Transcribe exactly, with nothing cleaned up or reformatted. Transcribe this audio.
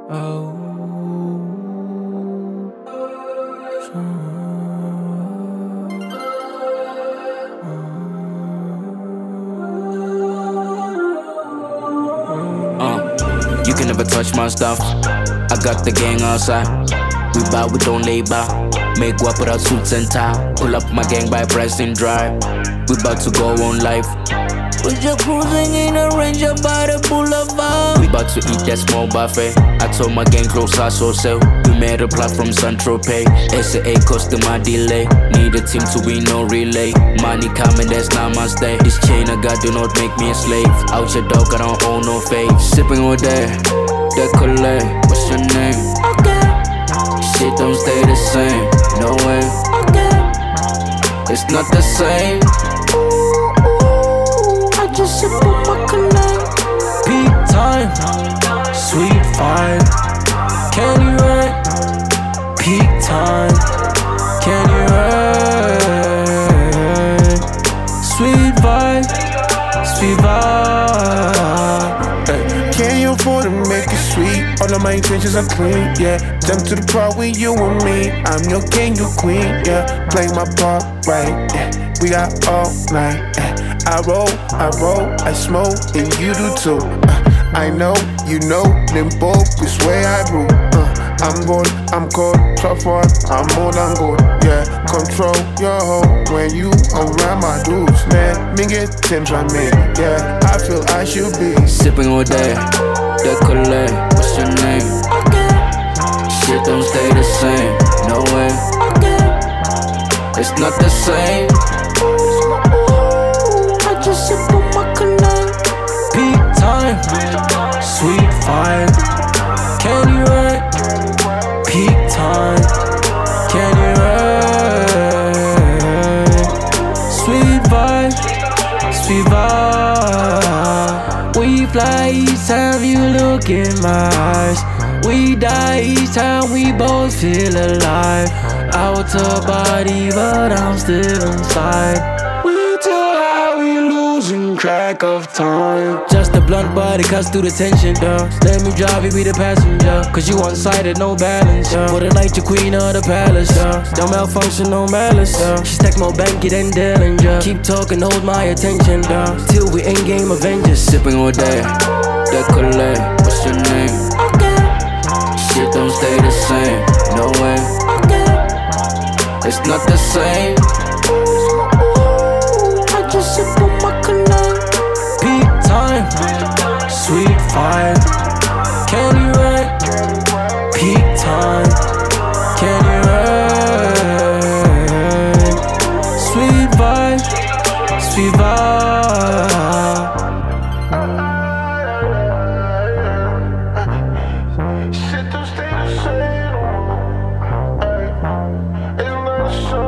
Oh. Uh, you can never touch my stuff. I got the gang outside. We bout, we don't lay by. Make guap without suits and tie. Pull up my gang by pressing drive. We bout to go on life. We just cruising in a Ranger by the boulevard. We bout to eat that small buffet. I told my gang close our so sell. We made a plot from Saint-Tropez. S A A customer delay. Need a team to win no relay. Money coming, that's not my stay. This chain I got do not make me a slave. Out your dog, I don't own no faith. Sipping all day, decolate. What's your name? Okay. Shit don't stay the same. No way. Okay. It's not the same. Just sip on my connect. Peak time, sweet vibe. Can you ride? Peak time, can you ride? Sweet vibe, sweet vibe. Hey, can you afford to make it sweet? All of my intentions are clean, yeah. Jump to the part with you and me. I'm your king, you queen, yeah. Play my part right, yeah. We got all night, yeah. I roll, I roll, I smoke, and you do too. Uh, I know, you know, them both is where I rule. Uh, I'm good, I'm cold, tough one, I'm more than good. Yeah, control your hoe when you around my dudes, man. Me get tension, man. Yeah, I feel I should be sipping all day, decolate. What's your name? Okay. Shit don't stay the same. No way. Okay. It's not the same. Just sip on my connect. Peak time, sweet vibe. Can you ride? Peak time, can you ride? Sweet vibe, sweet vibe. We fly each time you look in my eyes. We die each time we both feel alive. Outer body, but I'm still inside. Losing track of time. Just a blunt body cuts through the tension, yeah. Let me drive, you be the passenger. Cause you one-sided, no balance, yeah. For the night, you queen of the palace, yeah. Don't malfunction, no malice, yeah. She stack more banky than Dillinger. Keep talking, hold my attention, yeah. Till we end game Avengers. Sipping all day, decolate. What's your name? Okay. Shit don't stay the same. No way. Okay. It's not the same. Just sip on my connect. Peak time, sweet vibe. Can you ride? Peak time, can you ride? Sweet vibe, sweet vibe. Shit don't stay the same. It's not the same.